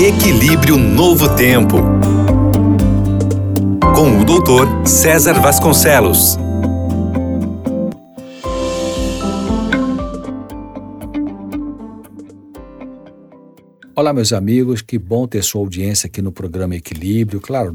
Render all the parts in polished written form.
Equilíbrio Novo Tempo, com o Dr. César Vasconcelos. Olá, meus amigos, que bom ter sua audiência aqui no programa Equilíbrio, claro,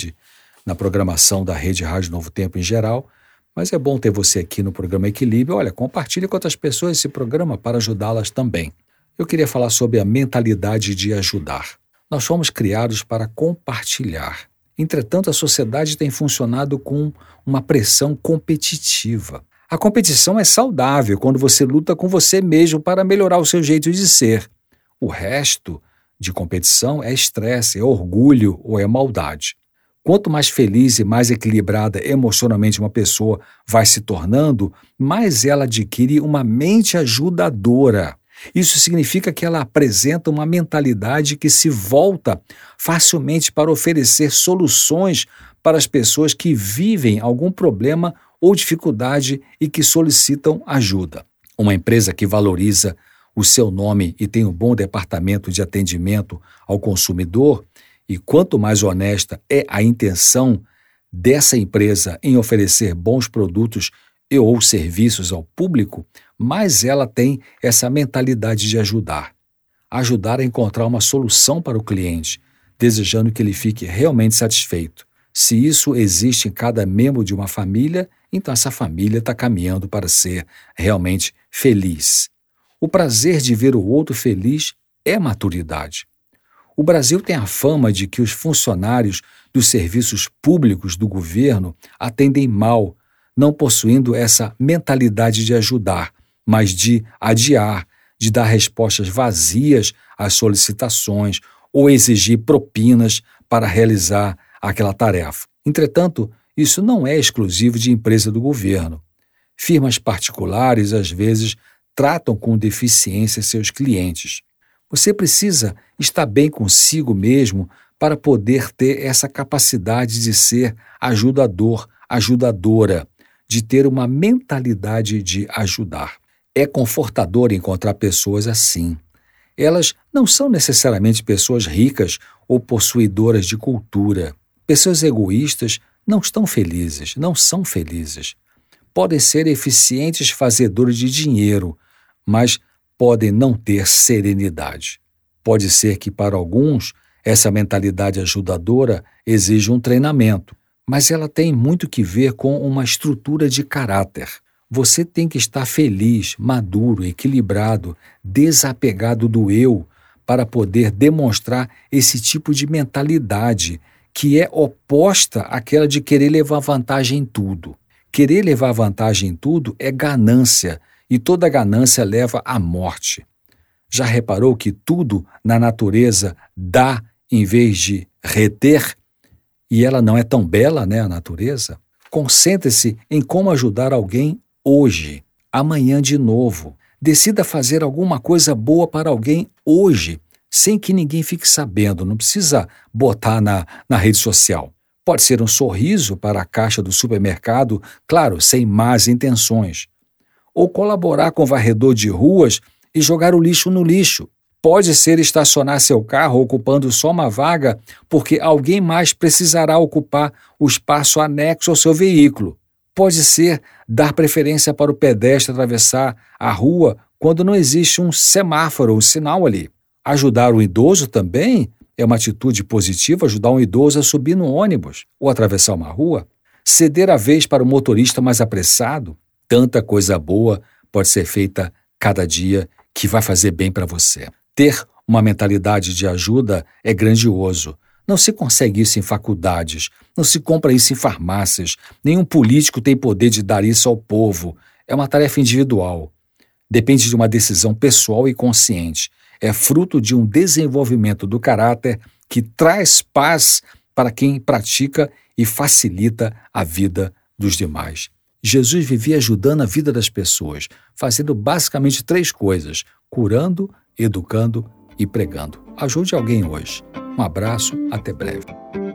na programação da Rede Rádio Novo Tempo em geral, mas é bom ter você aqui no programa Equilíbrio. Olha, compartilhe com outras pessoas esse programa para ajudá-las também. Eu queria falar sobre a mentalidade de ajudar. Nós fomos criados para compartilhar. Entretanto, a sociedade tem funcionado com uma pressão competitiva. A competição é saudável quando você luta com você mesmo para melhorar o seu jeito de ser. O resto de competição é estresse, é orgulho ou é maldade. Quanto mais feliz e mais equilibrada emocionalmente uma pessoa vai se tornando, mais ela adquire uma mente ajudadora. Isso significa que ela apresenta uma mentalidade que se volta facilmente para oferecer soluções para as pessoas que vivem algum problema ou dificuldade e que solicitam ajuda. Uma empresa que valoriza o seu nome e tem um bom departamento de atendimento ao consumidor, e quanto mais honesta é a intenção dessa empresa em oferecer bons produtos ou serviços ao público, mais ela tem essa mentalidade de ajudar. Ajudar a encontrar uma solução para o cliente, desejando que ele fique realmente satisfeito. Se isso existe em cada membro de uma família, então essa família está caminhando para ser realmente feliz. O prazer de ver o outro feliz é maturidade. O Brasil tem a fama de que os funcionários dos serviços públicos do governo atendem mal, não possuindo essa mentalidade de ajudar, mas de adiar, de dar respostas vazias às solicitações ou exigir propinas para realizar aquela tarefa. Entretanto, isso não é exclusivo de empresa do governo. Firmas particulares, às vezes, tratam com deficiência seus clientes. Você precisa estar bem consigo mesmo para poder ter essa capacidade de ser ajudador, ajudadora, de ter uma mentalidade de ajudar. É confortador encontrar pessoas assim. Elas não são necessariamente pessoas ricas ou possuidoras de cultura. Pessoas egoístas não estão felizes, não são felizes. Podem ser eficientes fazedores de dinheiro, mas podem não ter serenidade. Pode ser que para alguns essa mentalidade ajudadora exija um treinamento, mas ela tem muito que ver com uma estrutura de caráter. Você tem que estar feliz, maduro, equilibrado, desapegado do eu para poder demonstrar esse tipo de mentalidade que é oposta àquela de querer levar vantagem em tudo. Querer levar vantagem em tudo é ganância, e toda ganância leva à morte. Já reparou que tudo na natureza dá em vez de reter? E ela não é tão bela, né, a natureza? Concentre-se em como ajudar alguém hoje, amanhã de novo. Decida fazer alguma coisa boa para alguém hoje, sem que ninguém fique sabendo. Não precisa botar na rede social. Pode ser um sorriso para a caixa do supermercado, claro, sem más intenções. Ou colaborar com o varredor de ruas e jogar o lixo no lixo. Pode ser estacionar seu carro ocupando só uma vaga porque alguém mais precisará ocupar o espaço anexo ao seu veículo. Pode ser dar preferência para o pedestre atravessar a rua quando não existe um semáforo ou sinal ali. Ajudar o idoso também é uma atitude positiva, ajudar um idoso a subir no ônibus ou atravessar uma rua. Ceder a vez para o motorista mais apressado. Tanta coisa boa pode ser feita cada dia que vai fazer bem para você. Ter uma mentalidade de ajuda é grandioso. Não se consegue isso em faculdades, não se compra isso em farmácias, nenhum político tem poder de dar isso ao povo. É uma tarefa individual. Depende de uma decisão pessoal e consciente. É fruto de um desenvolvimento do caráter que traz paz para quem pratica e facilita a vida dos demais. Jesus vivia ajudando a vida das pessoas, fazendo basicamente 3 coisas: curando, educando e pregando. Ajude alguém hoje. Um abraço, até breve.